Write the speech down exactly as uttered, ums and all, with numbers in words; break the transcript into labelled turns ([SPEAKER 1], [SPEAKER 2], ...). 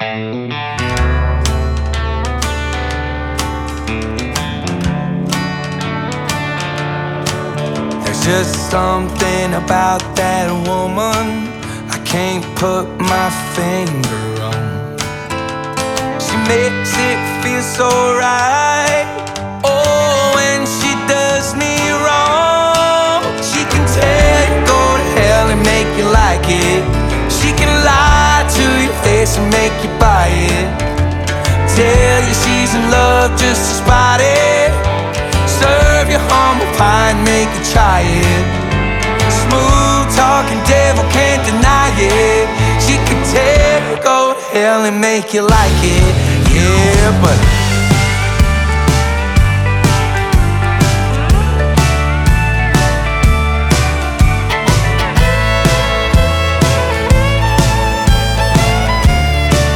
[SPEAKER 1] There's just something about that woman I can't put my finger on. She makes it feel so right. Oh, when she does me wrong, she can tell you go to hell and make you like it. She can lie to your face and make you buy it. Tell you she's in love just to spite it. Serve you humble pie and make you try it. Smooth talking devil, can't deny it. She can tell you go to hell and make you like it. Yeah, but